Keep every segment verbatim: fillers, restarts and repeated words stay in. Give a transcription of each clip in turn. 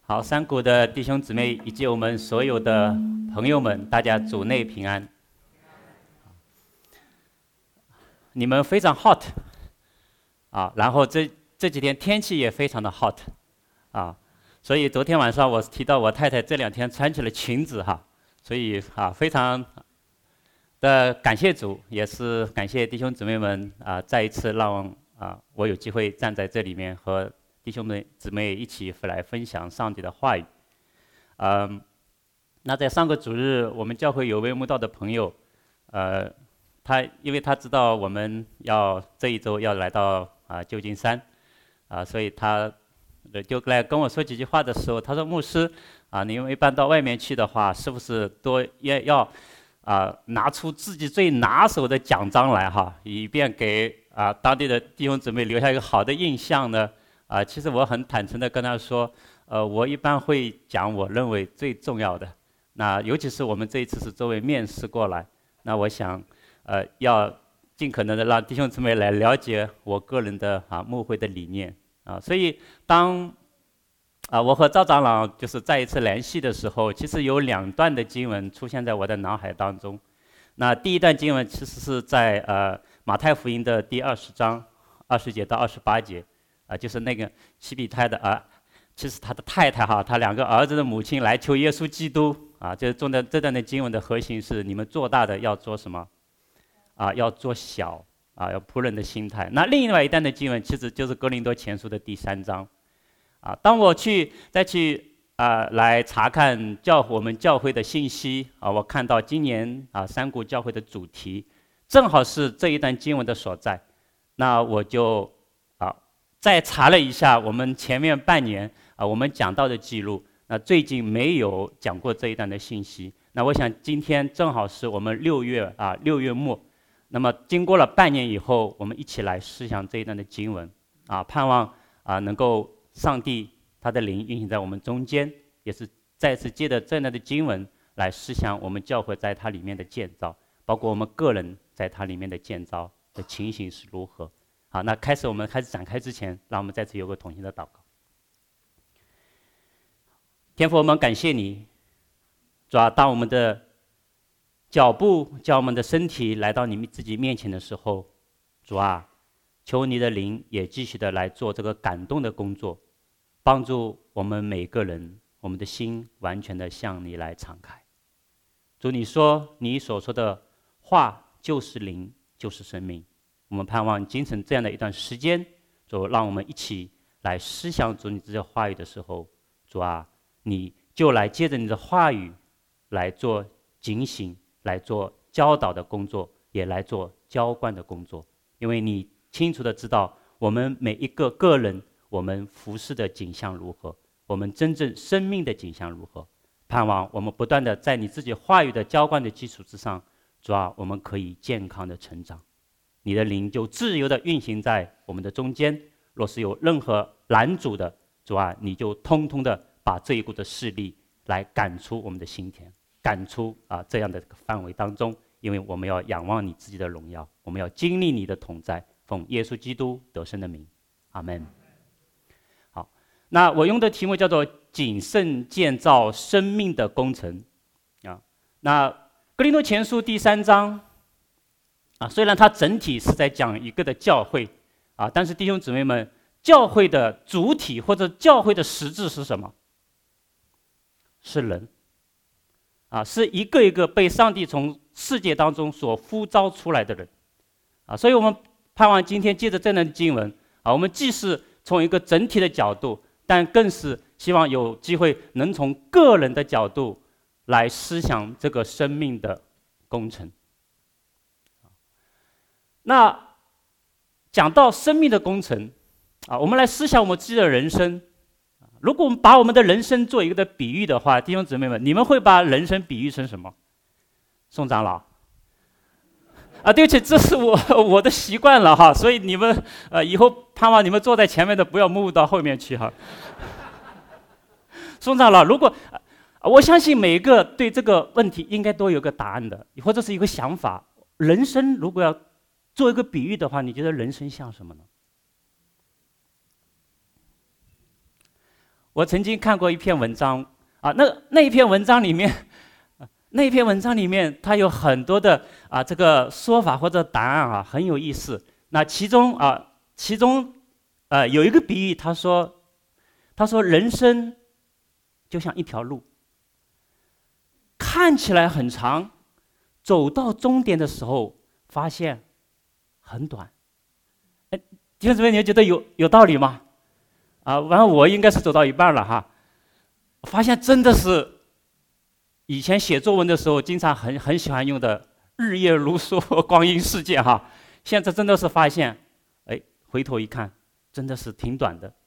好，山谷的弟兄姊妹以及我们所有的朋友们，大家主内平安。你们非常 hot 啊，然后这这几天天气也非常的 hot 啊，所以昨天晚上我提到我太太这两天穿起了裙子哈，所以啊非常的感谢主，也是感谢弟兄姊妹们啊，再一次让啊我有机会站在这里面和弟兄们姊妹一起来分享上帝的话语。嗯，那在上个主日，我们教会有位慕道的朋友，呃，他因为他知道我们要这一周要来到啊旧金山，啊，所以他就来跟我说几句话的时候，他说：“牧师啊，你们一般到外面去的话，是不是都要要啊拿出自己最拿手的奖章来哈，以便给啊当地的弟兄姊妹留下一个好的印象呢？”啊，其实我很坦诚地跟他说，呃，我一般会讲我认为最重要的。那尤其是我们这一次是作为面试过来，那我想，呃，要尽可能的让弟兄姊妹来了解我个人的啊牧会的理念啊。所以当啊我和赵长老就是再一次联系的时候，其实有两段的经文出现在我的脑海当中。那第一段经文其实是在呃马太福音的第二十章二十节到二十八节。啊，就是那个西庇太的儿，其实他的太太哈，他两个儿子的母亲来求耶稣基督啊，就是中的这段的经文的核心是：你们做大的要做什么？啊，要做小啊，要仆人的心态。那另外一段的经文其实就是哥林多前书的第三章啊。当我去再去啊来查看教我们教会的信息啊，我看到今年啊山谷教会的主题正好是这一段经文的所在，那我就。再查了一下我们前面半年啊，我们讲到的记录，那最近没有讲过这一段的信息。那我想今天正好是我们六月啊六月末，那么经过了半年以后，我们一起来思想这一段的经文啊，盼望啊能够上帝他的灵运行在我们中间，也是再次借着这样的经文来思想我们教会在它里面的建造，包括我们个人在它里面的建造的情形是如何。好，那开始我们开始展开之前，让我们再次有个同心的祷告。天父，我们感谢你，主啊，当我们的脚步将我们的身体来到你们自己面前的时候，主啊，求你的灵也继续的来做这个感动的工作，帮助我们每个人，我们的心完全的向你来敞开。主，你说你所说的话就是灵，就是生命。我们盼望精神这样的一段时间，主让我们一起来思想主你这些话语的时候，主啊，你就来借着你的话语来做警醒，来做教导的工作，也来做浇灌的工作。因为你清楚的知道我们每一个个人，我们服侍的景象如何，我们真正生命的景象如何。盼望我们不断的在你自己话语的浇灌的基础之上，主啊，我们可以健康的成长。你的灵就自由地运行在我们的中间，若是有任何拦阻的，主啊，你就通通的把这一股的势力来赶出我们的心田，赶出啊这样的范围当中，因为我们要仰望你自己的荣耀，我们要经历你的同在，奉耶稣基督得胜的名，阿们。好，那我用的题目叫做谨慎建造生命的工程啊。那哥林多前书第三章。啊，虽然它整体是在讲一个的教会，啊，但是弟兄姊妹们，教会的主体或者教会的实质是什么？是人，啊，是一个一个被上帝从世界当中所呼召出来的人，啊，所以我们盼望今天借着这段经文，啊，我们既是从一个整体的角度，但更是希望有机会能从个人的角度来思想这个生命的工程。那讲到生命的工程啊，我们来思想我们自己的人生。如果我们把我们的人生做一个的比喻的话，弟兄姊妹们，你们会把人生比喻成什么？宋长老啊，对不起，这是我我的习惯了哈，所以你们呃以后盼望你们坐在前面的不要move到后面去哈。宋长老，如果我相信每一个对这个问题应该都有个答案的，或者是一个想法。人生如果要做一个比喻的话，你觉得人生像什么呢？ 我曾经看过一篇文章啊，那那一篇文章里面，那一篇文章里面它有很多的啊这个说法或者答案啊，很有意思。那其中啊，其中呃有一个比喻，他说，他说人生就像一条路，看起来很长，走到终点的时候发现很短。哎，弟兄姊妹，你觉得有有道理吗？啊，完了，我应该是走到一半了哈。发现真的是以前写作文的时候经常很很喜欢用的日夜如梭，光阴似箭哈。现在真的是发现，哎，回头一看，真的是挺短的。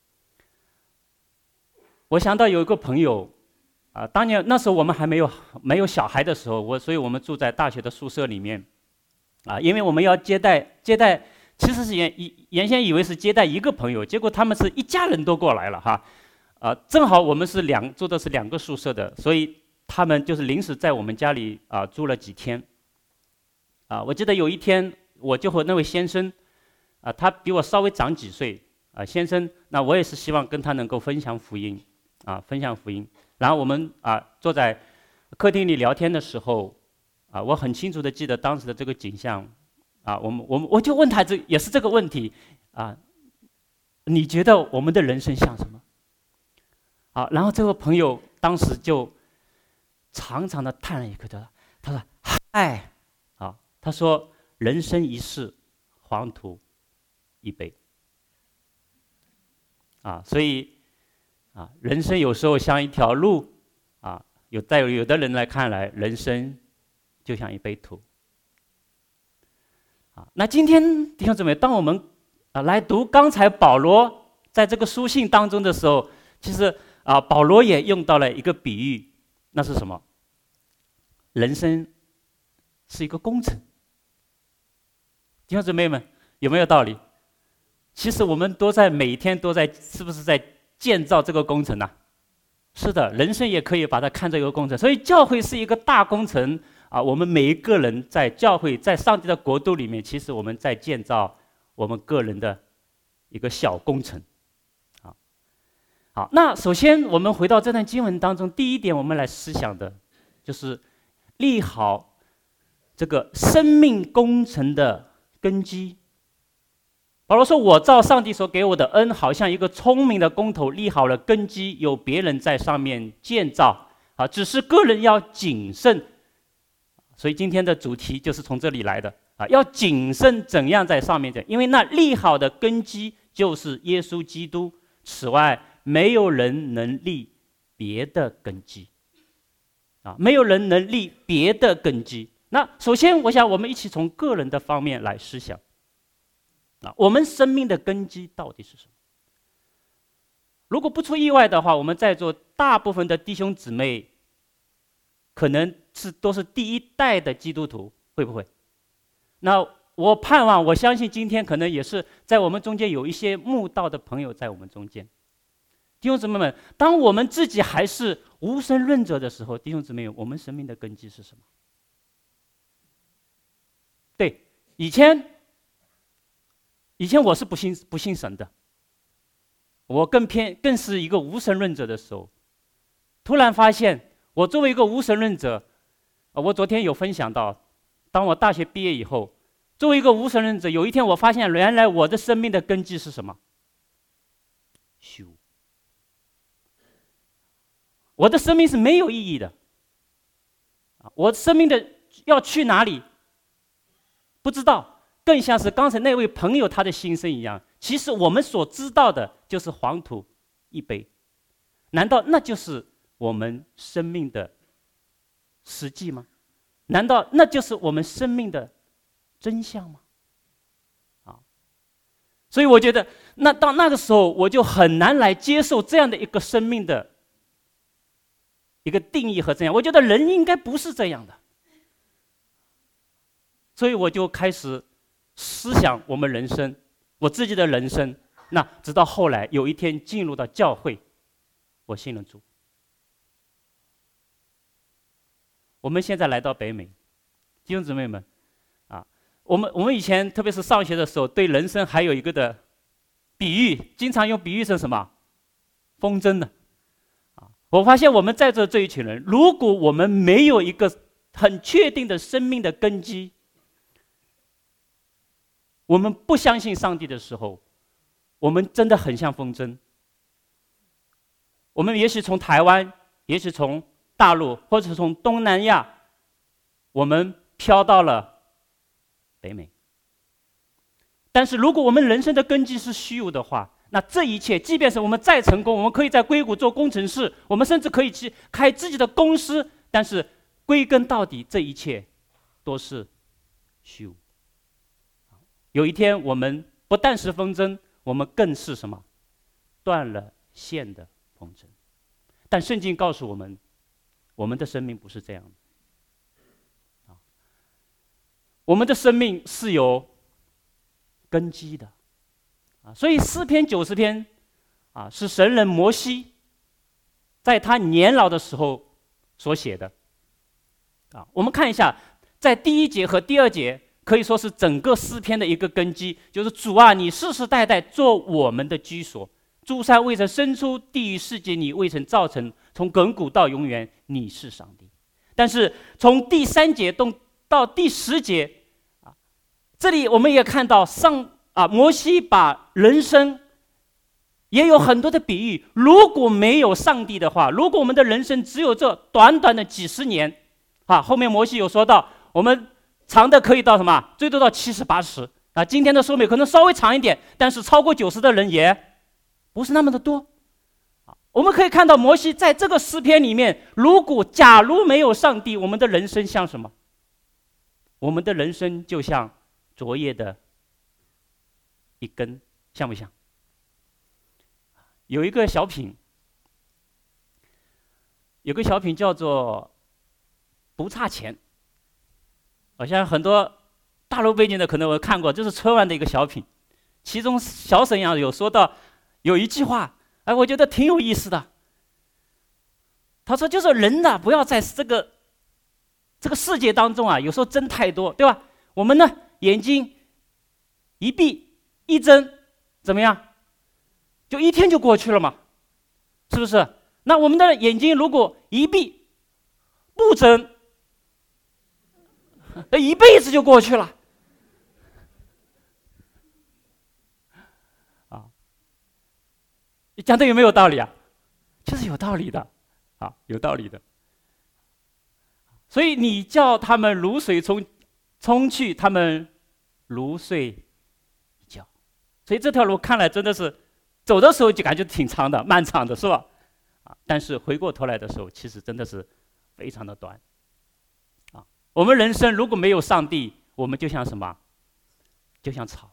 我想到有一个朋友，啊，当年那时候我们还没有没有小孩的时候，我所以我们住在大学的宿舍里面，啊，因为我们要接待接待。其实是原原先以为是接待一个朋友，结果他们是一家人都过来了哈，啊，正好我们是两住的是两个宿舍的，所以他们就是临时在我们家里啊住了几天。啊，我记得有一天我就和那位先生，啊，他比我稍微长几岁，啊，先生，那我也是希望跟他能够分享福音，啊，分享福音。然后我们啊坐在客厅里聊天的时候，啊，我很清楚的记得当时的这个景象。啊，我们我们我就问他这也是这个问题啊，你觉得我们的人生像什么？啊，然后这位朋友当时就长长的叹了一口气，他说：“嗨，啊，他说人生一世，黄土一杯。啊，所以啊，人生有时候像一条路，啊，有在有的人来看来，人生就像一杯土。”啊，那今天弟兄姊妹，当我们啊来读刚才保罗在这个书信当中的时候，其实啊保罗也用到了一个比喻，那是什么？人生是一个工程。弟兄姊妹们，有没有道理？其实我们都在每天都在，是不是在建造这个工程呢、啊？是的，人生也可以把它看作一个工程，所以教会是一个大工程。啊，我们每一个人在教会，在上帝的国度里面，其实我们在建造我们个人的一个小工程。好，好，那首先我们回到这段经文当中，第一点我们来思想的，就是立好这个生命工程的根基。保罗说：“我照上帝所给我的恩，好像一个聪明的工头立好了根基，有别人在上面建造。啊，只是个人要谨慎。”所以今天的主题就是从这里来的啊，要谨慎怎样在上面的，因为那立好的根基就是耶稣基督，此外没有人能立别的根基，啊，没有人能立别的根基。那首先，我想我们一起从个人的方面来思想，啊，我们生命的根基到底是什么？如果不出意外的话，我们在座大部分的弟兄姊妹，可能是都是第一代的基督徒，会不会？那我盼望，我相信今天可能也是在我们中间有一些慕道的朋友在我们中间。弟兄姊妹们，当我们自己还是无神论者的时候，弟兄姊妹，我们生命的根基是什么？对，以前，以前我是不信不信神的，我更偏更是一个无神论者的时候，突然发现。我作为一个无神论者，我昨天有分享到，当我大学毕业以后，作为一个无神论者，有一天我发现，原来我的生命的根基是什么？虚无。我的生命是没有意义的，我生命的要去哪里？不知道，更像是刚才那位朋友他的心声一样。其实我们所知道的就是黄土一杯，难道那就是我们生命的实际吗？难道那就是我们生命的真相吗？啊，所以我觉得，那到那个时候，我就很难来接受这样的一个生命的一个定义和这样。我觉得人应该不是这样的，所以我就开始思想我们人生，我自己的人生。那直到后来有一天进入到教会，我信了主。我们现在来到北美，弟兄姊妹们，啊，我们我们以前特别是上学的时候，对人生还有一个的比喻，经常用比喻成什么？ 风筝呢？啊，我发现我们在座这一群人，如果我们没有一个很确定的生命的根基，我们不相信上帝的时候，我们真的很像风筝。我们也许从台湾，也许从大陆，或者从东南亚，我们飘到了北美。但是如果我们人生的根基是虚无的话，那这一切，即便是我们再成功，我们可以在硅谷做工程师，我们甚至可以去开自己的公司，但是归根到底，这一切都是虚无。有一天，我们不但是风筝，我们更是什么？断了线的风筝。但圣经告诉我们，我们的生命不是这样的。我们的生命是有根基的。所以诗篇九十篇啊，是神人摩西在他年老的时候所写的。啊，我们看一下，在第一节和第二节可以说是整个诗篇的一个根基，就是主啊，你世世代代做我们的居所，诸山未曾生出，地狱世界你未曾造成，从亘古到永远，你是上帝。但是从第三节到到第十节啊，这里我们也看到上啊，摩西把人生也有很多的比喻。如果没有上帝的话，如果我们的人生只有这短短的几十年啊，后面摩西有说到，我们长的可以到什么？最多到七十八十啊。今天的寿命可能稍微长一点，但是超过九十的人也不是那么的多。我们可以看到，摩西在这个诗篇里面，如果假如没有上帝，我们的人生像什么？我们的人生就像昨夜的一根，像不像？有一个小品，有个小品叫做不差钱。好像很多大陆背景的可能我看过，这是春晚的一个小品，其中小沈阳有说到有一句话，哎，我觉得挺有意思的。他说，就是人呐，不要在这个这个世界当中啊，有时候争太多，对吧？我们呢，眼睛一闭一睁，怎么样？就一天就过去了嘛，是不是？那我们的眼睛如果一闭不睁，一辈子就过去了。啊，你讲的有没有道理啊？就是有道理的，啊，有道理的。所以你叫他们如水冲冲去，他们如睡一觉。所以这条路看来真的是走的时候就感觉挺长的、漫长的，是吧？啊，但是回过头来的时候，其实真的是非常的短。我们人生如果没有上帝，我们就像什么？就像草，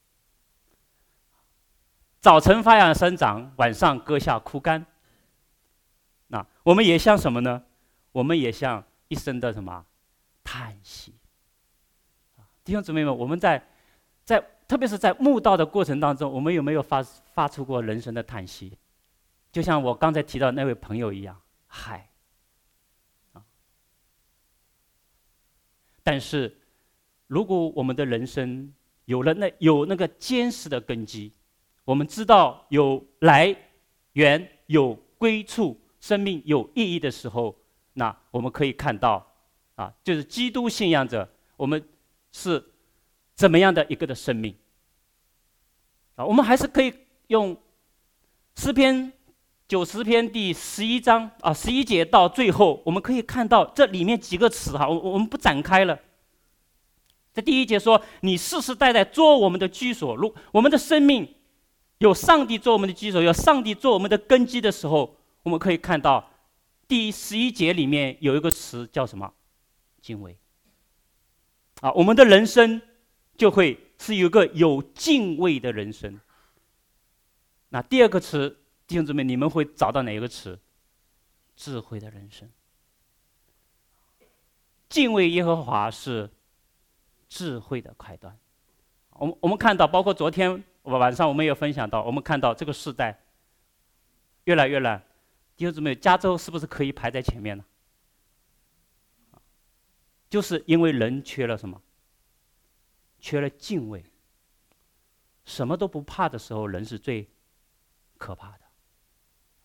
早晨发芽生长，晚上割下枯干。那我们也像什么呢？我们也像一生的什么叹息。弟兄姊妹们，我们在在特别是在慕道的过程当中，我们有没有发发出过人生的叹息？就像我刚才提到那位朋友一样，嗨。但是，如果我们的人生有了那有那个坚实的根基，我们知道有来源、有归处、生命有意义的时候，那我们可以看到，啊，就是基督信仰者，我们是怎么样的一个的生命。啊，我们还是可以用诗篇九十篇第十一章啊十一节到最后，我们可以看到这里面几个词哈，我我们不展开了。在第一节说：“你世世代代做我们的居所。”如我们的生命有上帝做我们的居所，有上帝做我们的根基的时候，我们可以看到第十一节里面有一个词叫什么？敬畏。啊，我们的人生就会是有一个有敬畏的人生。那第二个词，弟兄姊妹，你们会找到哪一个词？智慧的人生。敬畏耶和华是智慧的开端。我们我们看到，包括昨天晚上我们也分享到，我们看到这个时代越来越烂。弟兄姊妹，加州是不是可以排在前面呢？就是因为人缺了什么？缺了敬畏。什么都不怕的时候，人是最可怕的。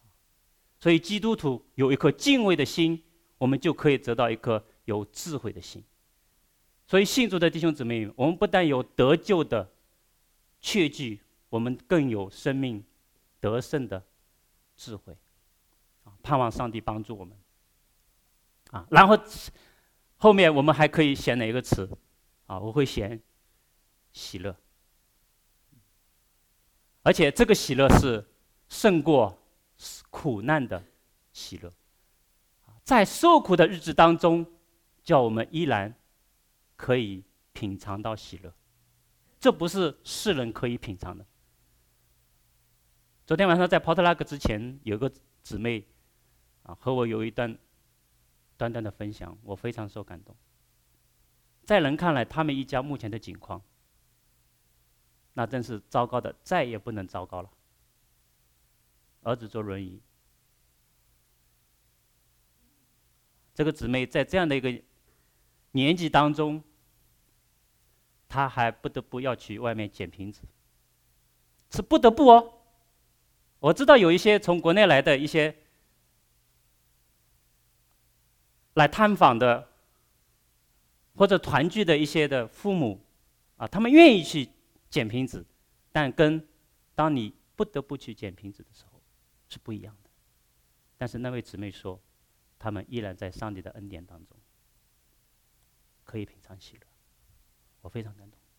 所以基督徒有一颗敬畏的心，我们就可以得到一颗有智慧的心。所以信主的弟兄姊妹，我们不但有得救的确据，我们更有生命得胜的智慧。盼望上帝帮助我们。啊，然后后面我们还可以选哪一个词？啊，我会选喜乐。而且这个喜乐是胜过苦难的喜乐，在受苦的日子当中，叫我们依然可以品尝到喜乐，这不是世人可以品尝的。昨天晚上在 potluck 之前，有个姊妹啊和我有一段短短的分享，我非常受感动。在人看来，他们一家目前的境况，那真是糟糕的，再也不能糟糕了。儿子坐轮椅，这个姊妹在这样的一个年纪当中，她还不得不要去外面捡瓶子，是不得不哦。我知道有一些从国内来的一些来探访的或者团聚的一些的父母啊，他们愿意去捡瓶子，但跟当你不得不去捡瓶子的时候是不一样的。但是那位姊妹说，他们依然在上帝的恩典当中可以品尝喜乐，我非常感动。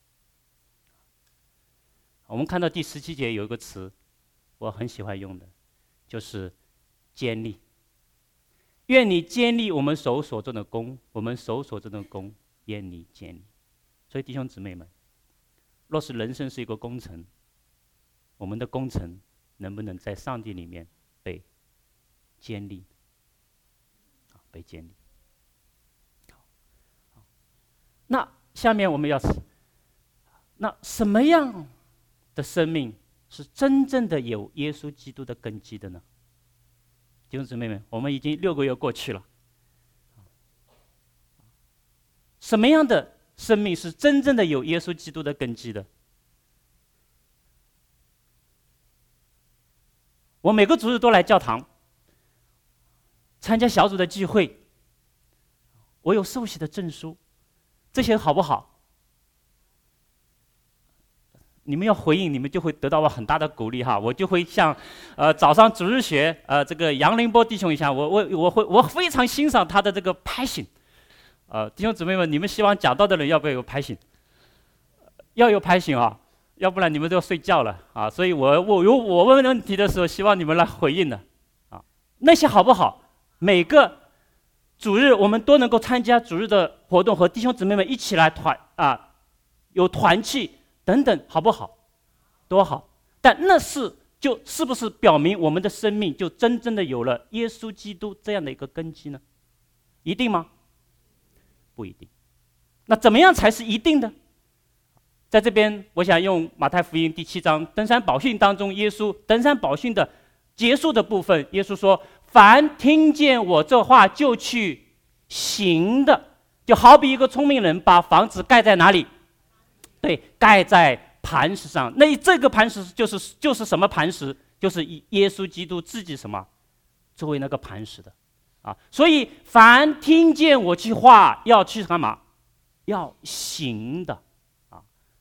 我们看到第十七节有一个词，我很喜欢用的，就是坚立。愿你坚立我们手所做的工，我们手所做的工，愿你坚立。所以弟兄姊妹们，若是人生是一个工程，我们的工程能不能在上帝里面被坚立？被坚立。那下面我们要，那什么样的生命是真正的有耶稣基督的根基的呢？弟兄姊妹们，我们已经六个月过去了，什么样的生命是真正的有耶稣基督的根基的？我每个主日都来教堂，参加小组的聚会，我有受洗的证书，这些好不好？你们要回应，你们就会得到我很大的鼓励哈。我就会像，呃，早上主日学，呃，这个杨凌波弟兄一下，我我我会我非常欣赏他的这个 passion， 呃，弟兄姊妹们，你们希望讲道的人要不要有 passion？ 要有 passion 啊，要不然你们都要睡觉了啊。所以我我有我问问题的时候，希望你们来回应的啊。那些好不好？每个主日我们都能够参加主日的活动，和弟兄姊妹们一起来团啊，有团契。等等，好不好？多好！但那是就是不是表明我们的生命就真正的有了耶稣基督这样的一个根基呢？一定吗？不一定。那怎么样才是一定的？在这边，我想用马太福音第七章登山宝训当中，耶稣登山宝训的结束的部分，耶稣说：“凡听见我这话就去行的，就好比一个聪明人把房子盖在哪里？”对，盖在磐石上。那这个磐石就是就是什么磐石？就是耶稣基督自己什么作为那个磐石的啊。所以凡听见我去话，要去干嘛？要行的啊。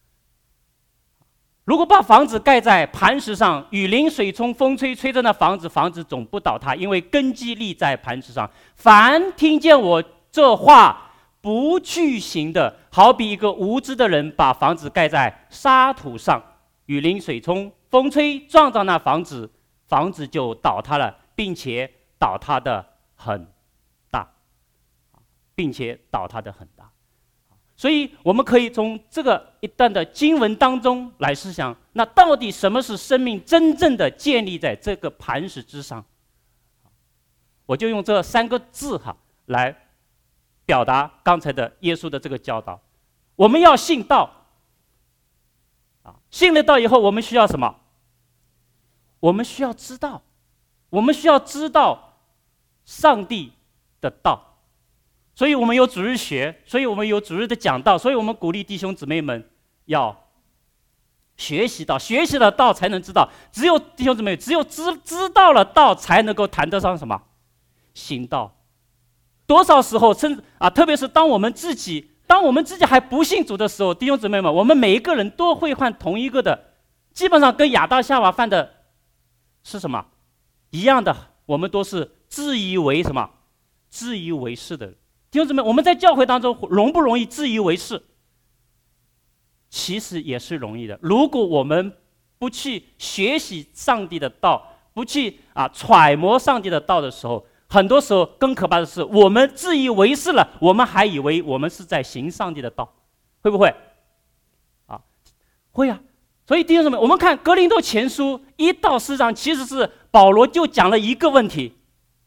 如果把房子盖在磐石上，雨淋水冲，风吹吹着那房子，房子总不倒塌，因为根基立在磐石上。凡听见我这话不去行的，好比一个无知的人把房子盖在沙土上，雨淋水冲，风吹撞到那房子，房子就倒塌了，并且倒塌的很大，并且倒塌的很大。所以我们可以从这个一段的经文当中来思想，那到底什么是生命真正的建立在这个磐石之上？我就用这三个字哈来表达刚才的耶稣的这个教导。我们要信道啊，信了道以后，我们需要什么？我们需要知道，我们需要知道上帝的道。所以我们有主日学，所以我们有主日的讲道，所以我们鼓励弟兄姊妹们要学习到，学习了道才能知道。只有弟兄姊妹，只有知知道了道，才能够谈得上什么行道。多少时候，甚啊，特别是当我们自己，当我们自己还不信主的时候，弟兄姊妹们，我们每一个人都会犯同一个的，基本上跟亚当夏娃犯的是什么一样的？我们都是自以为什么？自以为是的。弟兄姊妹，我们在教会当中容不容易自以为是？其实也是容易的。如果我们不去学习上帝的道，不去啊揣摩上帝的道的时候，很多时候更可怕的是，我们自以为是了，我们还以为我们是在行上帝的道，会不会？啊，会啊。所以弟兄姊妹，我们看哥林多前书一到四章，其实是保罗就讲了一个问题，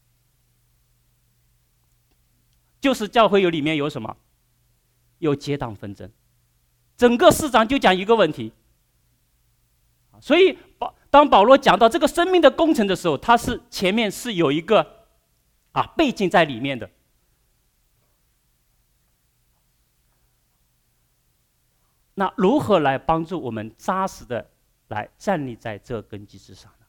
就是教会有里面有什么？有结党纷争。整个四章就讲一个问题。所以当保罗讲到这个生命的工程的时候，他是前面是有一个啊背景在里面的。那如何来帮助我们扎实的来站立在这根基之上呢？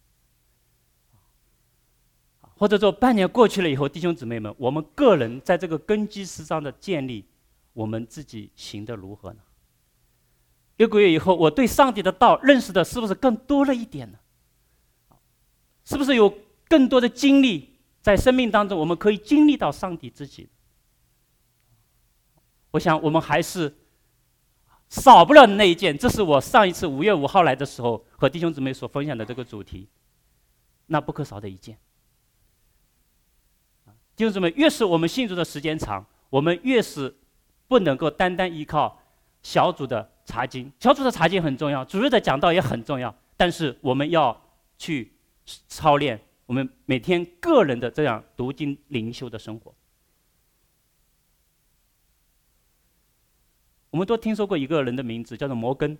或者说半年过去了以后，弟兄姊妹们，我们个人在这个根基之上的建立，我们自己行得如何呢？六个月以后，我对上帝的道认识的是不是更多了一点呢？是不是有更多的经历在生命当中，我们可以经历到上帝自己？我想我们还是少不了那一件，这是我上一次五月五号来的时候和弟兄姊妹所分享的这个主题，那不可少的一件。弟兄姊妹，越是我们信主的时间长，我们越是不能够单单依靠小组的查经，小组的查经很重要，主日的讲道也很重要，但是我们要去操练我们每天个人的这样读经灵修的生活。我们都听说过一个人的名字，叫做摩根。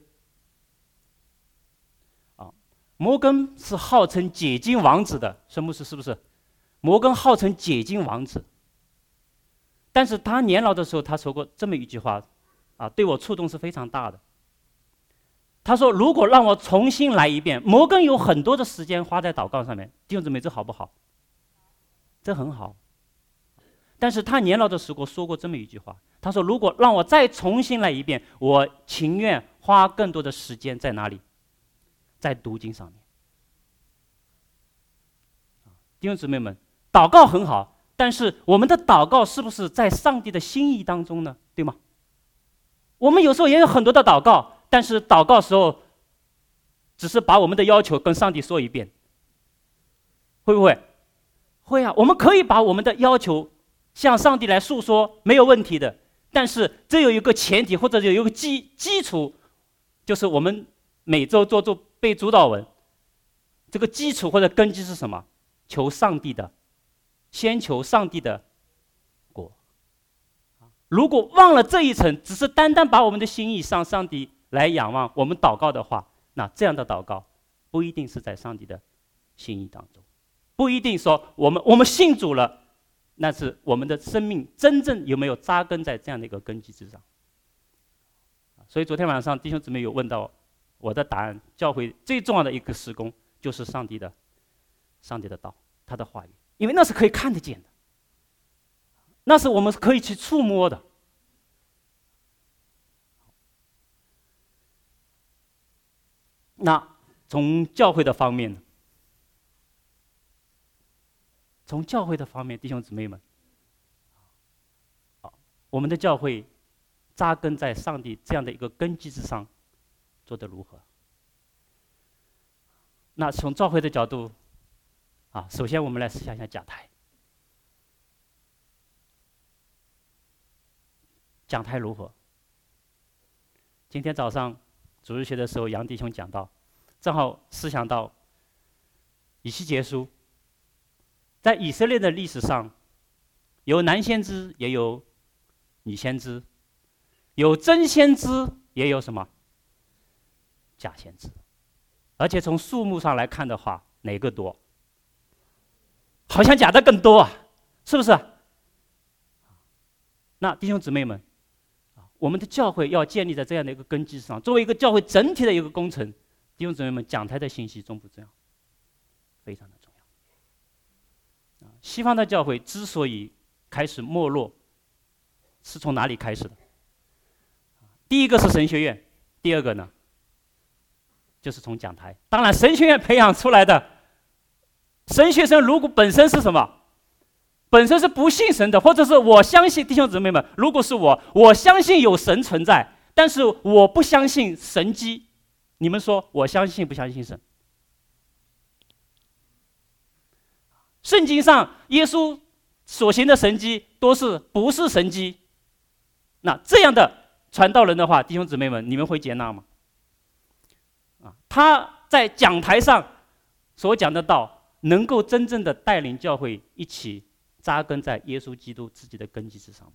啊，摩根是号称解经王子的，孙牧师是不是？摩根号称解经王子，但是他年老的时候，他说过这么一句话。啊，对我触动是非常大的。他说：“如果让我重新来一遍，摩根有很多的时间花在祷告上面，弟兄姊妹，这好不好？这很好。但是他年老的时候说过这么一句话，他说：如果让我再重新来一遍，我情愿花更多的时间在哪里？在读经上面。弟兄姊妹们，祷告很好，但是我们的祷告是不是在上帝的心意当中呢？对吗？我们有时候也有很多的祷告，但是祷告时候只是把我们的要求跟上帝说一遍，会不会？会啊，我们可以把我们的要求向上帝来诉说，没有问题的。但是这有一个前提，或者有一个基基础，就是我们每周做做背主祷文，这个基础或者根基是什么？求上帝的，先求上帝的国。如果忘了这一层，只是单单把我们的心意向上帝来仰望，我们祷告的话，那这样的祷告不一定是在上帝的心意当中，不一定说我们我们信主了，那是我们的生命真正有没有扎根在这样的一个根基之上。所以昨天晚上弟兄姊妹有问到我的答案，教会最重要的一个事工就是上帝的上帝的道，他的话语，因为那是可以看得见的，那是我们可以去触摸的。那从教会的方面呢？从教会的方面，弟兄姊妹们，我们的教会扎根在上帝这样的一个根基之上，做得如何？那从教会的角度，啊，首先我们来想一下讲台。讲台如何？今天早上主日学的时候，杨弟兄讲到，正好思想到以西结书，在以色列的历史上，有男先知，也有女先知，有真先知，也有什么假先知，而且从数目上来看的话，哪个多？好像假的更多啊，是不是？那弟兄姊妹们， 我们的教会要建立在这样的一个根基上，作为一个教会整体的一个工程，弟兄姊妹们，讲台的信息重不重要？非常的重要。西方的教会之所以开始没落，是从哪里开始的？第一个是神学院，第二个呢，就是从讲台。当然，神学院培养出来的神学生，如果本身是什么？本身是不信神的，或者是我相信弟兄姊妹们，如果是我，我相信有神存在，但是我不相信神迹。你们说，我相信不相信神？圣经上耶稣所行的神迹都是不是神迹？那这样的传道人的话，弟兄姊妹们，你们会接纳吗？啊，他在讲台上所讲的道，能够真正的带领教会一起扎根在耶稣基督自己的根基之上吗？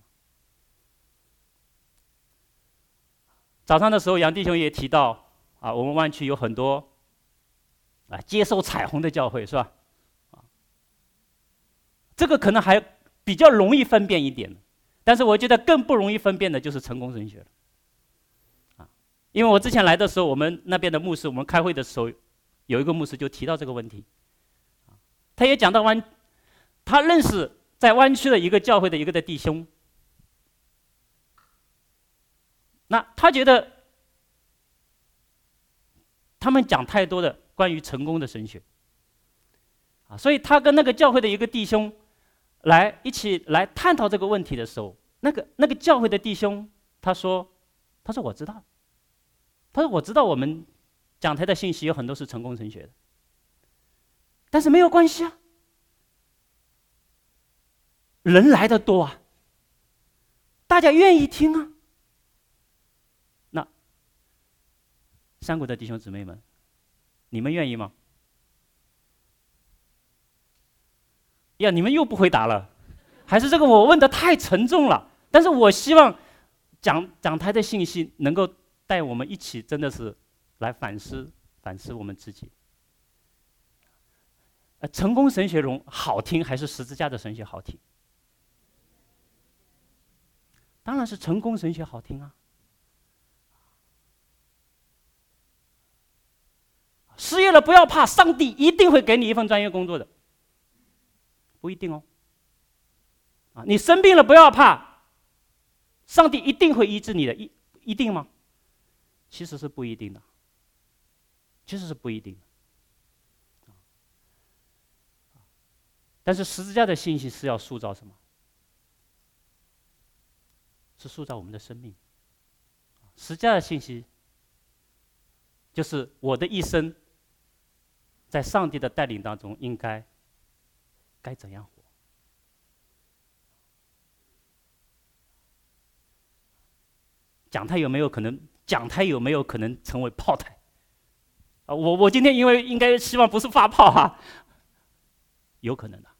早上的时候，杨弟兄也提到啊，我们湾区有很多啊接受彩虹的教会，是吧？啊，这个可能还比较容易分辨一点，但是我觉得更不容易分辨的就是成功神学了。啊，因为我之前来的时候，我们那边的牧师，我们开会的时候，有一个牧师就提到这个问题，他也讲到湾，他认识在湾区的一个教会的一个的弟兄，那他觉得他们讲太多的关于成功的神学，啊，所以他跟那个教会的一个弟兄来一起来探讨这个问题的时候，那个那个教会的弟兄他说，他说我知道，他说我知道我们讲台的信息有很多是成功神学的，但是没有关系啊，人来的多啊，大家愿意听啊。那山谷的弟兄姊妹们，你们愿意吗？呀，你们又不回答了，还是这个我问的太沉重了？但是我希望讲讲台的信息能够带我们一起，真的是来反思反思我们自己。呃，成功神学中好听还是十字架的神学好听？当然是成功神学好听啊！失业了不要怕，上帝一定会给你一份专业工作的。不一定哦。啊，你生病了不要怕，上帝一定会医治你的，一一定吗？其实是不一定的，其实是不一定的。但是十字架的信息是要塑造什么？是塑造我们的生命。十字架的信息就是我的一生在上帝的带领当中应该该怎样活。讲台有没有可能？讲台有没有可能成为炮台？啊，我我今天因为应该希望不是发炮哈、啊，有可能的。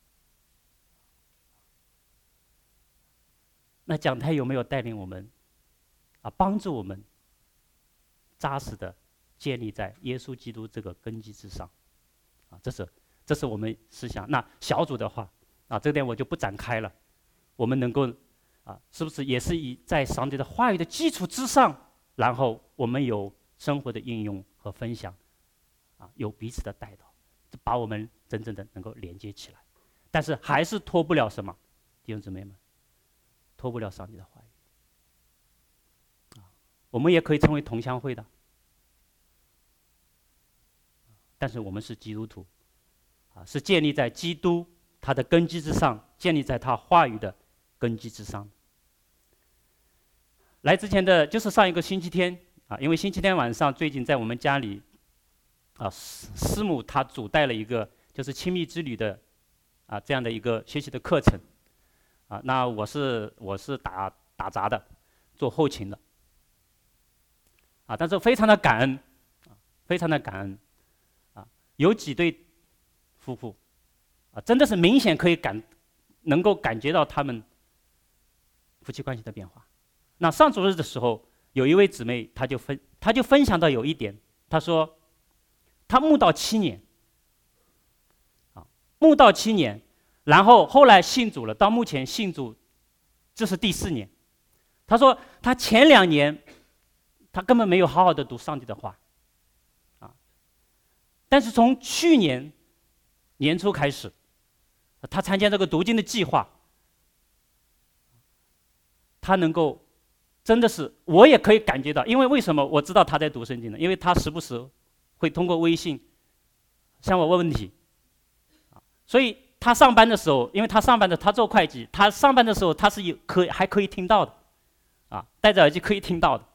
那讲台有没有带领我们啊，帮助我们扎实的建立在耶稣基督这个根基之上？啊，这是这是我们思想。那小组的话，啊，这点我就不展开了。我们能够啊，是不是也是以在上帝的话语的基础之上，然后我们有生活的应用和分享，啊，有彼此的带导，把我们真正的能够连接起来。但是还是脱不了什么，弟兄姊妹们，脱不了上帝的话语。啊，我们也可以成为同乡会的，但是我们是基督徒，啊，是建立在基督他的根基之上，建立在他话语的根基之上。来之前的就是上一个星期天啊，因为星期天晚上最近在我们家里啊，师师母她主带了一个就是亲密之旅的啊这样的一个学习的课程啊，那我是我是打打杂的，做后勤的啊，但是非常的感恩啊，非常的感恩啊，有几对夫妇啊，真的是明显可以感能够感觉到他们夫妻关系的变化。那上主日的时候，有一位姊妹，她就分，她就分享到有一点，她说，她慕道七年，啊，慕道七年，然后后来信主了，到目前信主，这是第四年。 他说他前两年他根本没有好好的读上帝的话，啊，但是从去年年初开始，他参加这个读经的计划，他能够真的是，我也可以感觉到，因为为什么我知道他在读圣经呢？因为他时不时会通过微信向我问问题，所以他上班的时候，因为他上班的他做会计，他上班的时候他是有可以还可以听到的，啊，戴着耳机可以听到的，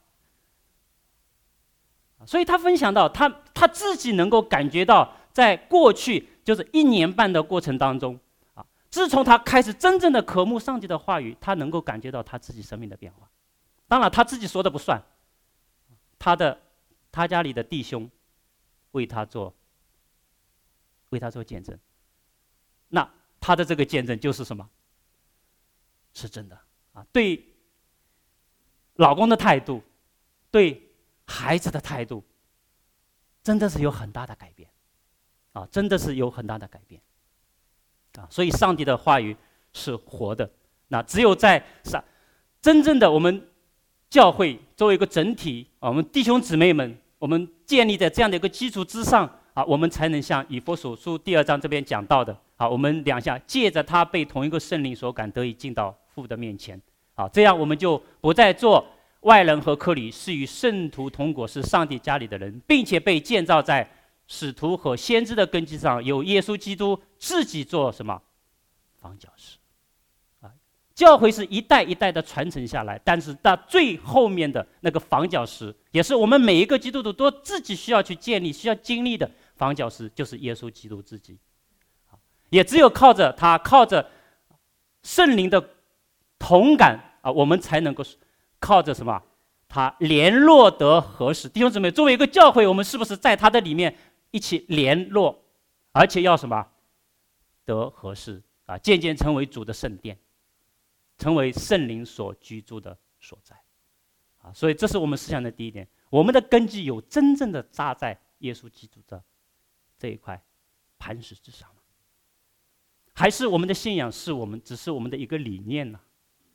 所以他分享到他他自己能够感觉到，在过去就是一年半的过程当中，啊，自从他开始真正的渴慕上帝的话语，他能够感觉到他自己生命的变化。当然他自己说的不算，他的他家里的弟兄为他做为他做见证，那他的这个见证就是什么？是真的啊！对老公的态度，对孩子的态度，真的是有很大的改变啊！真的是有很大的改变啊！所以上帝的话语是活的，那只有在上真正的我们教会作为一个整体啊，我们弟兄姊妹们，我们建立在这样的一个基础之上啊，我们才能像以弗所书第二章这边讲到的啊，我们两下借着他被同一个圣灵所感，得以进到父的面前啊，这样我们就不再做外人和客旅，是与圣徒同果，是上帝家里的人，并且被建造在使徒和先知的根基上，有耶稣基督自己做什么房角石。教会是一代一代的传承下来，但是到最后面的那个房角石，也是我们每一个基督徒都自己需要去建立、需要经历的房角石，就是耶稣基督自己。也只有靠着他，靠着圣灵的同感啊，我们才能够靠着什么？他联络得合适。弟兄姊妹，作为一个教会，我们是不是在他的里面一起联络，而且要什么？得合适啊，渐渐成为主的圣殿。成为圣灵所居住的所在，啊，所以这是我们思想的第一点。我们的根基有真正的扎在耶稣基督的这一块磐石之上吗？还是我们的信仰是我们只是我们的一个理念呢？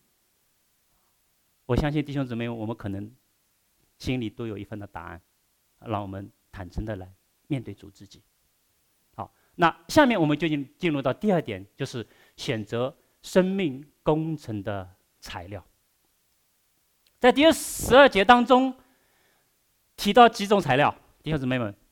我相信弟兄姊妹，我们可能心里都有一份的答案，让我们坦诚的来面对主自己。好，那下面我们就进进入到第二点，就是选择生命工程的材料。在第十二节当中提到几种材料，弟兄姊妹们，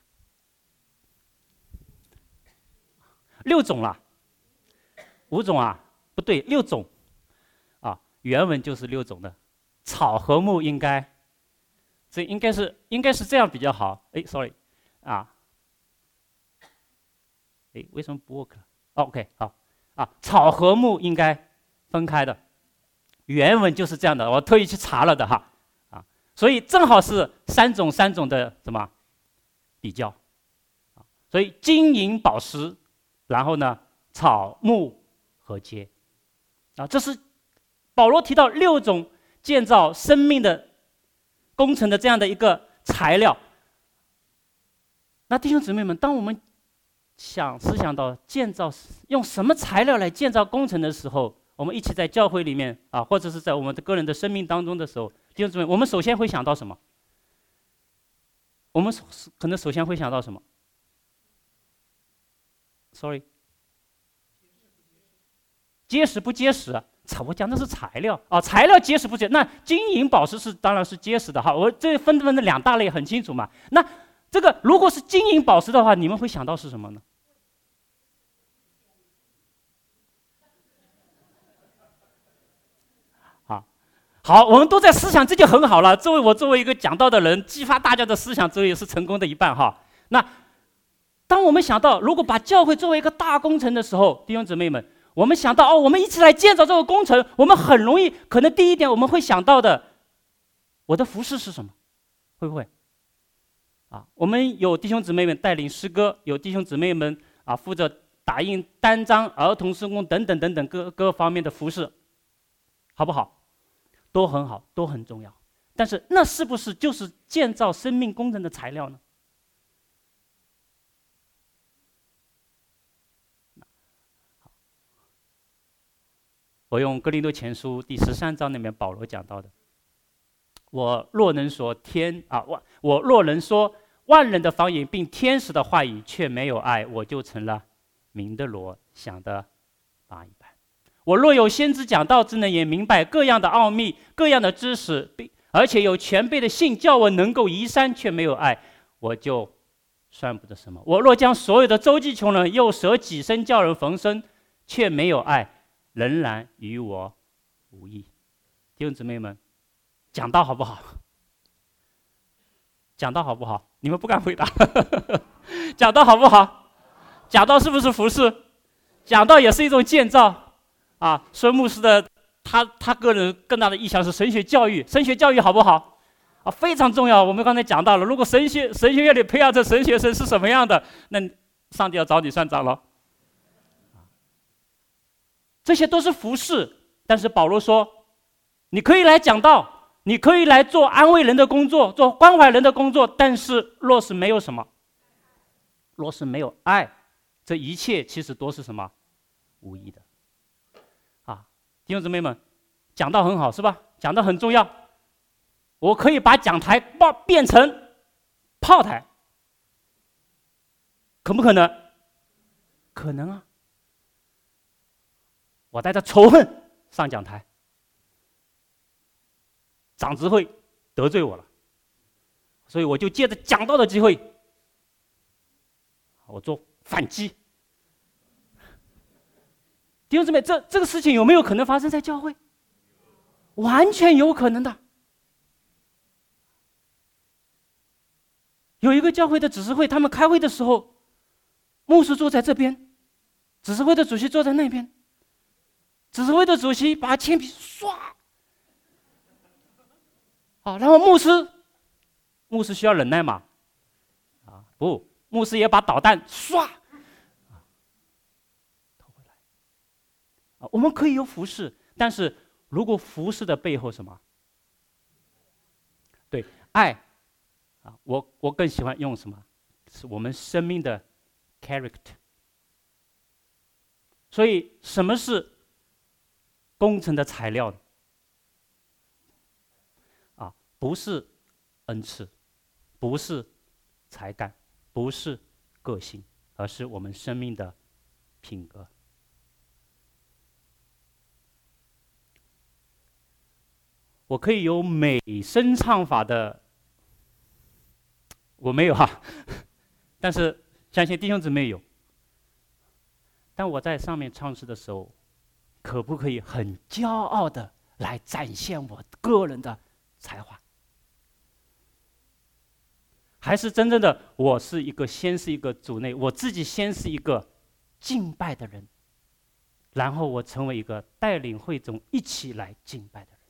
六种了，五种啊？不对，六种啊，原文就是六种的。草和木应该，这应该是应该是这样比较好。哎 ，sorry， 啊，哎，为什么不 work 了 ？OK， 好。啊，草和木应该分开的，原文就是这样的，我特意去查了的哈，啊，所以正好是三种三种的什么比较，啊，所以金银宝石，然后呢草木和秸，啊，这是保罗提到六种建造生命的工程的这样的一个材料。那弟兄姊妹们，当我们想思想到建造用什么材料来建造工程的时候，我们一起在教会里面啊，或者是在我们的个人的生命当中的时候，弟兄姊妹，我们首先会想到什么？我们可能首先会想到什么 ？Sorry， 结实不结实？我讲的是材料啊，材料结实不结实？那金银宝石是当然是结实的哈，我这分分的两大类很清楚嘛。那这个如果是金银宝石的话，你们会想到是什么呢？好，好，我们都在思想，这就很好了。作为我作为一个讲道的人，激发大家的思想，这也是成功的一半哈。那当我们想到如果把教会作为一个大工程的时候，弟兄姊妹们，我们想到哦，我们一起来建造这个工程，我们很容易，可能第一点我们会想到的，我的服事是什么？会不会？啊，我们有弟兄姊妹们带领诗歌，有弟兄姊妹们啊负责打印单张、儿童施工等等等等各各方面的服事，好不好？都很好，都很重要。但是那是不是就是建造生命工程的材料呢？我用哥林多前书第十三章里面保罗讲到的我若能说天啊，我我若能说万人的方言，并天使的话语，却没有爱，我就成了鸣的锣，响的拔一般。我若有先知讲道之能，也明白各样的奥秘，各样的知识，并而且有全备的信，叫我能够移山，却没有爱，我就算不得什么。我若将所有的周济穷人，又舍己身叫人逢生，却没有爱，仍然与我无益。弟兄姊妹们，讲道好不好？讲道好不好？你们不敢回答。讲道好不好？讲道是不是服侍？讲道也是一种建造。啊，孙牧师的他他个人更大的意向是神学教育，神学教育好不好？啊，非常重要。我们刚才讲到了，如果神学神学院里培养这神学生是什么样的，那上帝要找你算账了。这些都是服侍，但是保罗说，你可以来讲道，你可以来做安慰人的工作，做关怀人的工作，但是若是没有什么，若是没有爱，这一切其实都是什么？无益的。弟兄姊妹们，讲道很好是吧？讲道很重要。我可以把讲台变成炮台，可不可能？可能啊。我带着仇恨上讲台，长执会得罪我了，所以我就借着讲道的机会，我做反击。弟兄姊妹，这这个事情有没有可能发生在教会？完全有可能的。有一个教会的执事会，他们开会的时候，牧师坐在这边，执事会的主席坐在那边，执事会的主席把铅笔唰，啊，然后牧师，牧师需要忍耐嘛，啊，不，牧师也把导弹唰。我们可以有服侍，但是如果服侍的背后什么？对，爱啊，我我更喜欢用什么？是我们生命的 character。所以，什么是工程的材料呢？啊，不是恩赐，不是才干，不是个性，而是我们生命的品格。我可以有美声唱法的，我没有哈，但是相信弟兄姊妹有。但我在上面唱诗的时候，可不可以很骄傲的来展现我个人的才华？还是真正的我是一个先是一个主内，我自己先是一个敬拜的人，然后我成为一个带领会众一起来敬拜的人。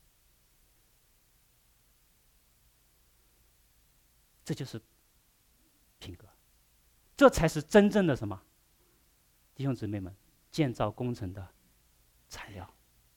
这就是品格，这才是真正的什么？弟兄姊妹们，建造工程的材料。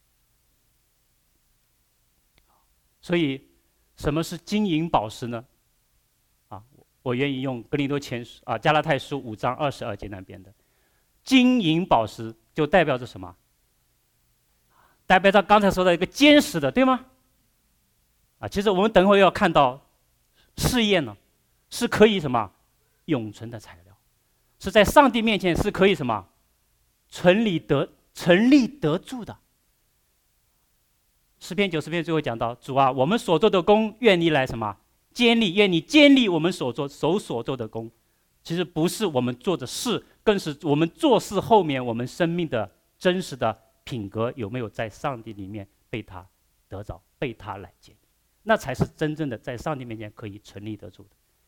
所以，什么是金银宝石呢？啊，我愿意用哥林多前书啊加拉太书五章二十二节那边的金银宝石，就代表着什么？代表着刚才说的一个坚实的，对吗？啊，其实我们等会要看到试验呢。是可以什么永存的材料，是在上帝面前是可以什么成立得成立得住的。诗篇九十篇最后讲到，主啊，我们所做的工，愿你来什么坚立，愿你坚立我们所做手所做的工。其实不是我们做的事，更是我们做事后面我们生命的真实的品格有没有在上帝里面被他得着，被他来建立，那才是真正的在上帝面前可以成立得住的。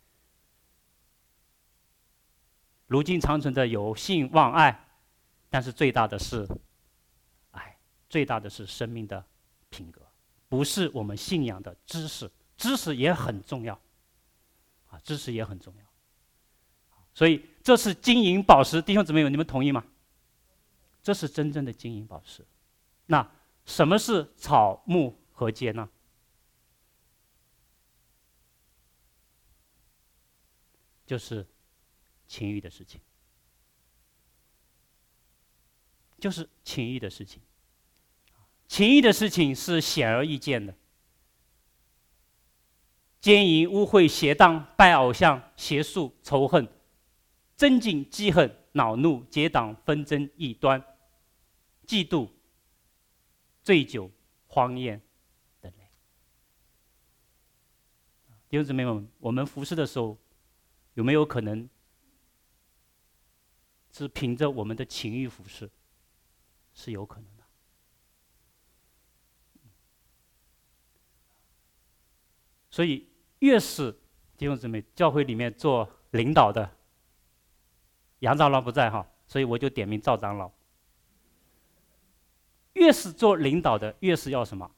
如今长存的有信望爱，但是最大的是爱，最大的是生命的品格，不是我们信仰的知识，知识也很重要，啊，知识也很重要。所以这是金银宝石，弟兄姊妹们，你们同意吗？这是真正的金银宝石。那什么是草木禾秸呢？就是情欲的事情，就是情欲的事情。情欲的事情是显而易见的， 奸淫、污秽、邪荡、拜偶像、邪术、仇恨、增进记恨、恼怒、结党、纷争、异端、嫉妒、醉酒、荒宴等类。弟兄姊妹们，我们服侍的时候，有没有可能是凭着我们的情欲服侍？是有可能的。所以，越是弟兄姊妹教会里面做领导的，杨长老不在哈，所以我就点名赵长老。越是做领导的，越是要什么？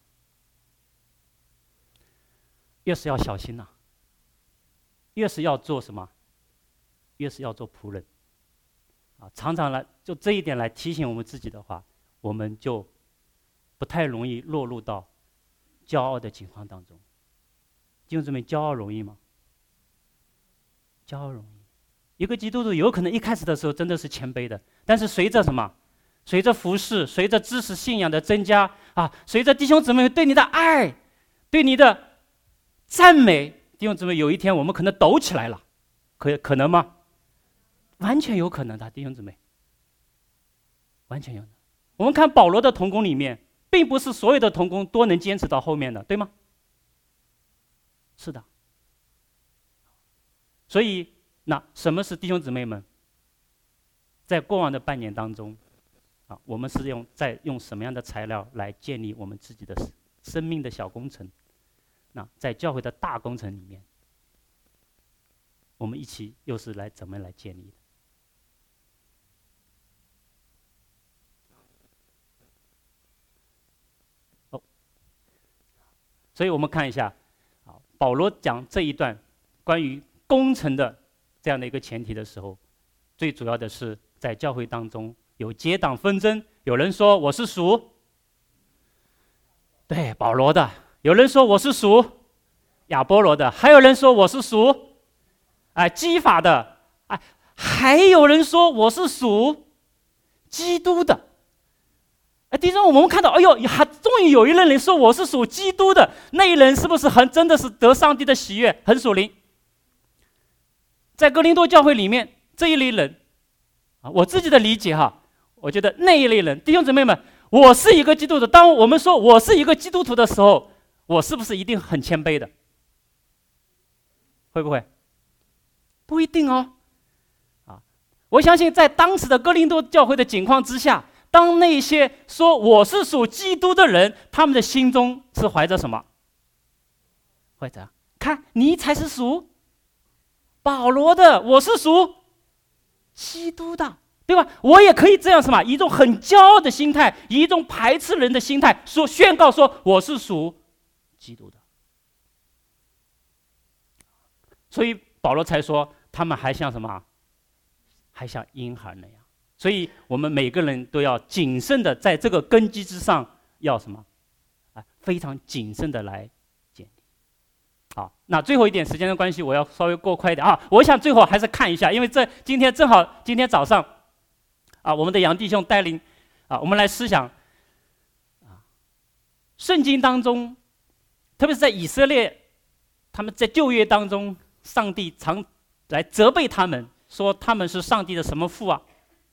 越是要小心呐、啊。越是要做什么？越是要做仆人。啊，常常来就这一点来提醒我们自己的话，我们就不太容易落入到骄傲的情况当中。弟兄姊妹，骄傲容易吗？骄傲容易。一个基督徒有可能一开始的时候真的是谦卑的，但是随着什么？随着服事，随着知识信仰的增加啊，随着弟兄姊妹对你的爱，对你的赞美，弟兄姊妹，有一天我们可能抖起来了，可可能吗？完全有可能的，弟兄姊妹，完全有可能。我们看保罗的同工里面，并不是所有的同工都能坚持到后面的，对吗？是的。所以，那什么是弟兄姊妹们？在过往的半年当中，啊，我们是用在用什么样的材料来建立我们自己的生命的小工程？那在教会的大工程里面，我们一起又是来怎么来建立的？哦，所以我们看一下，啊，保罗讲这一段关于工程的这样的一个前提的时候，最主要的是在教会当中有结党纷争，有人说我是属对保罗的，有人说我是属亚波罗的，还有人说我是属哎基法的，哎，还有人说我是属基督的。哎，弟兄，我们看到，哎呦，还终于有一类人说我是属基督的，那一人是不是很真的是得上帝的喜悦，很属灵？在哥林多教会里面，这一类人，啊，我自己的理解哈，我觉得那一类人，弟兄姊妹们，我是一个基督徒。当我们说我是一个基督徒的时候，我是不是一定很谦卑的？会不会？不一定哦。啊，我相信在当时的哥林多教会的情况之下，当那些说我是属基督的人，他们的心中是怀着什么？怀着看你才是属保罗的，我是属基督的，对吧？我也可以这样什么？以一种很骄傲的心态，以一种排斥人的心态，说宣告说我是属基督的。所以保罗才说，他们还像什么？还像婴孩那样。所以我们每个人都要谨慎的在这个根基之上，要什么？啊，非常谨慎的来建立。好，那最后一点时间的关系，我要稍微过快一点啊。我想最后还是看一下，因为这今天正好今天早上，啊，我们的杨弟兄带领啊，我们来思想啊，圣经当中，特别是在以色列，他们在旧约当中，上帝常来责备他们，说他们是上帝的什么父啊？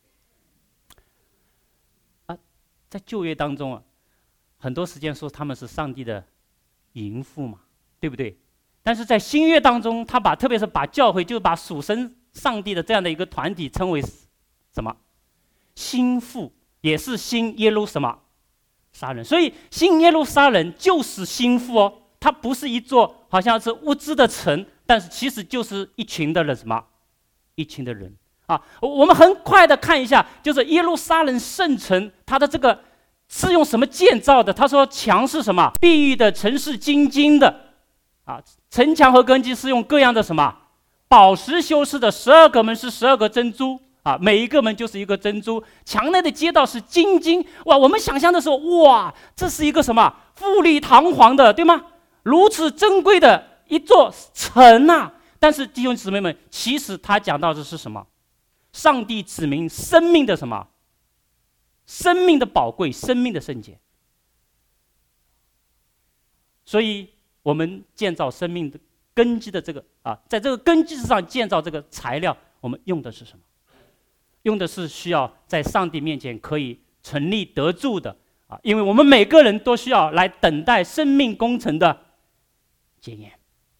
啊，在旧约当中啊，很多时间说他们是上帝的淫妇嘛，对不对？但是在新约当中，他把特别是把教会，就是把属神上帝的这样的一个团体称为什么？新妇，也是新耶路什么撒冷。所以新耶路撒冷就是新妇哦，它不是一座好像是物质的城，但是其实就是一群的人什么？一群的人啊。我们很快的看一下，就是耶路撒冷圣城，它的这个是用什么建造的？他说墙是什么？碧玉的，城是金金的。啊，城墙和根基是用各样的什么宝石修饰的，十二个门是十二个珍珠啊，每一个门就是一个珍珠。墙内的街道是金金，哇！我们想象的时候，哇，这是一个什么富丽堂皇的，对吗？如此珍贵的一座城啊！但是弟兄姊妹们，其实他讲到的是什么？上帝指明生命的什么？生命的宝贵，生命的圣洁。所以我们建造生命的根基的这个啊，在这个根基之上建造这个材料，我们用的是什么？用的是需要在上帝面前可以成立得住的啊，因为我们每个人都需要来等待生命工程的检验。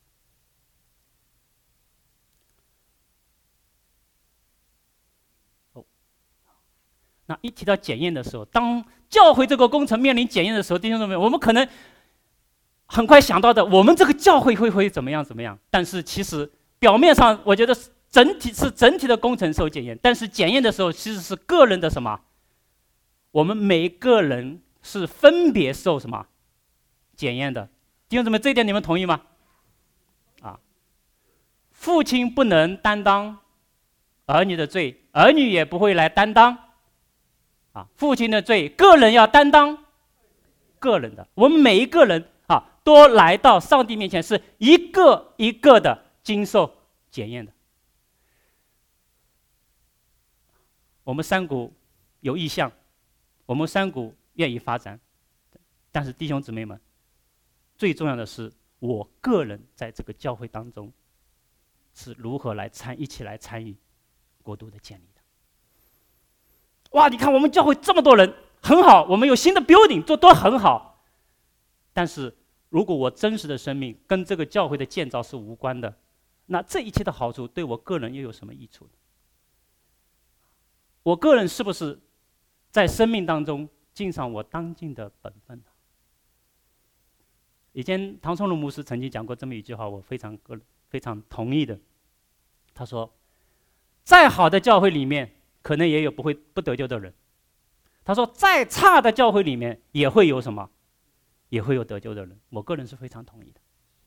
哦，那一提到检验的时候，当教会这个工程面临检验的时候，弟兄姊妹，我们可能很快想到的，我们这个教会会会怎么样怎么样？但是其实表面上，我觉得整体是整体的工程受检验，但是检验的时候其实是个人的什么？我们每个人是分别受什么检验的？弟兄姊妹，这一点你们同意吗？啊，父亲不能担当儿女的罪，儿女也不会来担当啊父亲的罪，个人要担当个人的。我们每一个人啊，都来到上帝面前，是一个一个的经受检验的。我们山谷有意向，我们山谷愿意发展，但是弟兄姊妹们，最重要的是我个人在这个教会当中是如何来参一起来参与国度的建立的。哇，你看我们教会这么多人，很好，我们有新的 building 做都很好，但是如果我真实的生命跟这个教会的建造是无关的，那这一切的好处对我个人又有什么益处呢？我个人是不是在生命当中尽上我当尽的本分呢？以前唐崇荣牧师曾经讲过这么一句话，我非常个非常同意的。他说，再好的教会里面可能也有不会不得救的人，他说再差的教会里面也会有什么，也会有得救的人。我个人是非常同意的。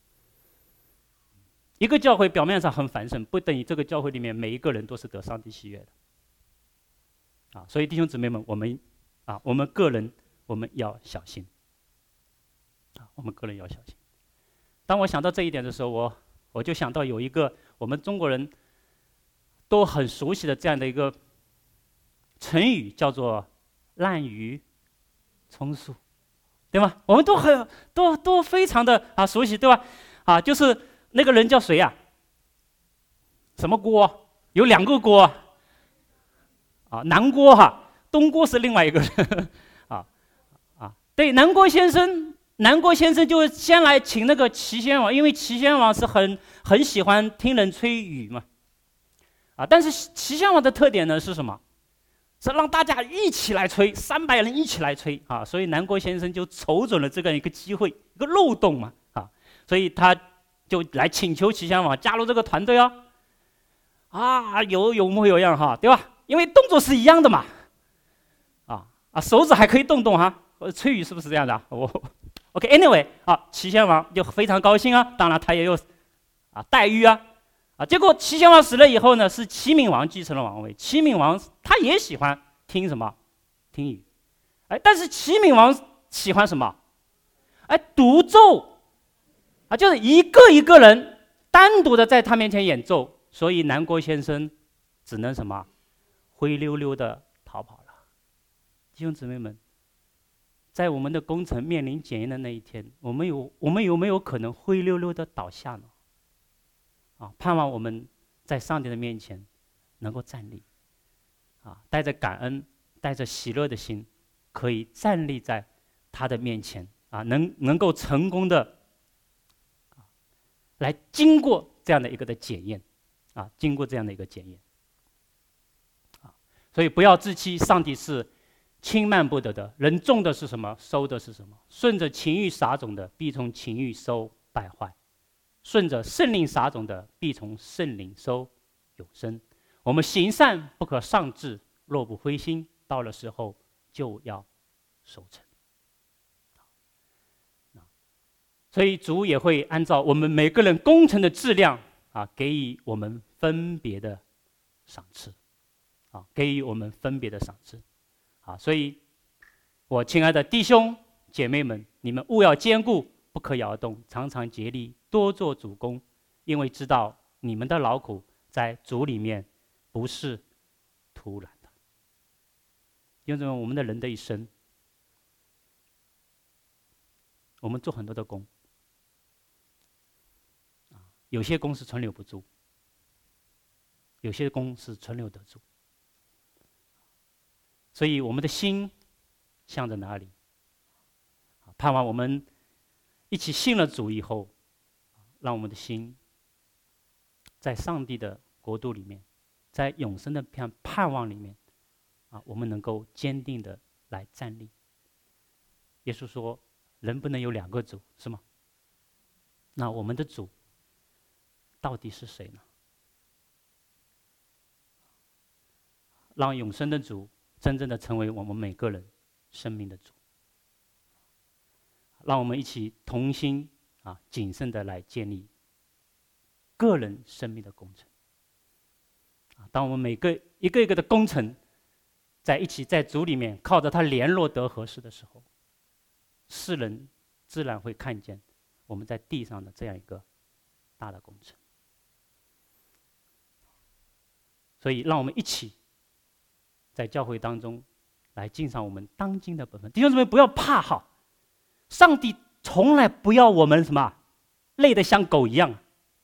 一个教会表面上很繁盛，不等于这个教会里面每一个人都是得上帝喜悦的。啊，所以弟兄姊妹们，我们啊，我们个人我们要小心。啊，我们个人要小心。当我想到这一点的时候，我我就想到有一个我们中国人都很熟悉的这样的一个成语，叫做滥竽充数，对吗？我们都很都都非常的啊熟悉，对吧？啊，就是那个人叫谁呀、啊？什么锅？有两个锅。啊，南郭哈，东郭是另外一个人，啊啊，对，南郭先生，南郭先生就先来请那个齐宣王，因为齐宣王是很很喜欢听人吹竽嘛，啊，但是齐宣王的特点呢是什么？是让大家一起来吹，三百人一起来吹啊，所以南郭先生就瞅准了这个一个机会，一个漏洞嘛，啊，所以他就来请求齐宣王加入这个团队哦，啊，有有模有样哈，对吧？因为动作是一样的嘛，啊啊，手指还可以动动哈，吹竽是不是这样的、啊？我 ，OK，Anyway，、okay, 啊，齐宣王就非常高兴啊，当然他也有啊待遇啊，啊，结果齐宣王死了以后呢，是齐闵王继承了王位。齐闵王他也喜欢听什么，听竽，哎，但是齐闵王喜欢什么？哎，独奏，啊，就是一个一个人单独的在他面前演奏，所以南郭先生只能什么？灰溜溜的逃跑了。弟兄姊妹们，在我们的工程面临检验的那一天，我们有我们有没有可能灰溜溜的倒下呢？啊，盼望我们在上帝的面前能够站立，啊，带着感恩、带着喜乐的心，可以站立在他的面前，啊，能能够成功的，啊，来经过这样的一个的检验，啊，经过这样的一个检验。所以不要自欺，上帝是轻慢不得的。人种的是什么，收的是什么。顺着情欲撒种的，必从情欲收败坏；顺着圣灵撒种的，必从圣灵收永生。我们行善不可丧志，若不灰心，到了时候就要收成。所以主也会按照我们每个人工程的质量啊，给予我们分别的赏赐。啊，给予我们分别的赏赐，啊，所以，我亲爱的弟兄姐妹们，你们务要坚固，不可摇动，常常竭力多做主工，因为知道你们的劳苦在主里面不是突然的。因为我们的人的一生，我们做很多的工，啊， 有些功是存留不住，有些功是存留得住。所以我们的心向着哪里？盼望我们一起信了主以后，让我们的心在上帝的国度里面，在永生的盼盼望里面，啊，我们能够坚定的来站立。耶稣说：“人不能有两个主，是吗？”那我们的主到底是谁呢？让永生的主真正的成为我们每个人生命的主。让我们一起同心啊，谨慎的来建立个人生命的工程。啊，当我们每个一个一个的工程在一起在主里面靠着他联络得合适的时候，世人自然会看见我们在地上的这样一个大的工程。所以让我们一起在教会当中来尽上我们当今的本分。弟兄姊妹，不要怕哈，上帝从来不要我们什么累得像狗一样，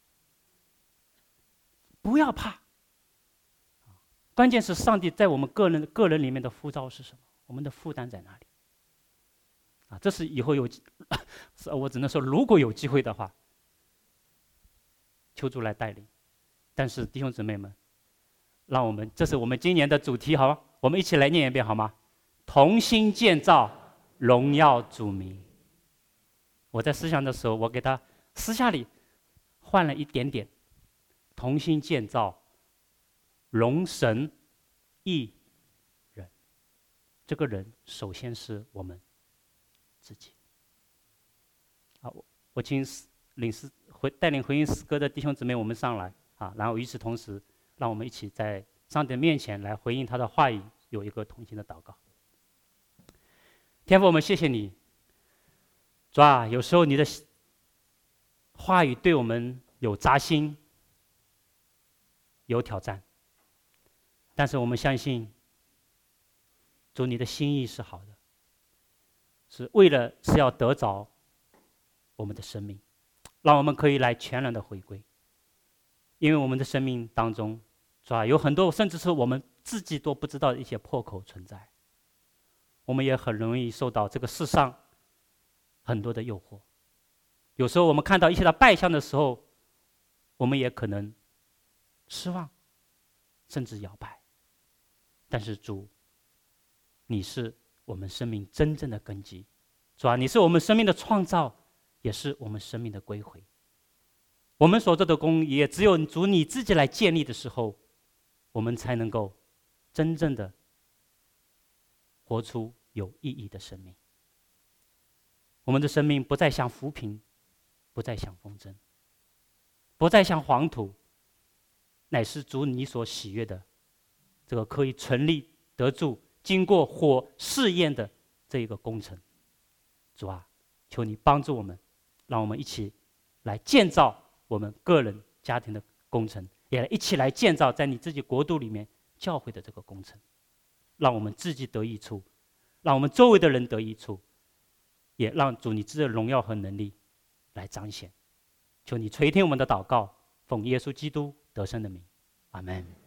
不要怕。关键是上帝在我们个人个人里面的呼召是什么？我们的负担在哪里？啊，这是以后有，我只能说，如果有机会的话，求主来带领。但是弟兄姊妹们，让我们，这是我们今年的主题，好吗？我们一起来念一遍好吗？同心建造，荣耀主名。我在思想的时候，我给他私下里换了一点点，同心建造，荣神益人。这个人首先是我们自己。好，我我请领诗回带领回应诗歌的弟兄姊妹，我们上来啊，然后与此同时，让我们一起在上帝面前来回应他的话语，有一个同心的祷告。天父，我们谢谢你，主啊，有时候你的话语对我们有扎心，有挑战，但是我们相信，主你的心意是好的，是为了是要得着我们的生命，让我们可以来全然的回归。因为我们的生命当中，主啊，有很多甚至是我们自己都不知道的一些破口存在，我们也很容易受到这个世上很多的诱惑。有时候我们看到一些的败相的时候，我们也可能失望，甚至摇摆。但是主，你是我们生命真正的根基，主啊，你是我们生命的创造，也是我们生命的归回。我们所做的功也只有主你自己来建立的时候，我们才能够真正的活出有意义的生命。我们的生命不再像浮萍，不再像风筝，不再像黄土，乃是主你所喜悦的这个可以存立得住经过火试验的这一个工程。主啊，求你帮助我们，让我们一起来建造我们个人家庭的工程，也一起来建造在你自己国度里面教会的这个工程，让我们自己得益处，让我们周围的人得益处，也让主你自己的荣耀和能力来彰显。求你垂听我们的祷告，奉耶稣基督得胜的名，阿们。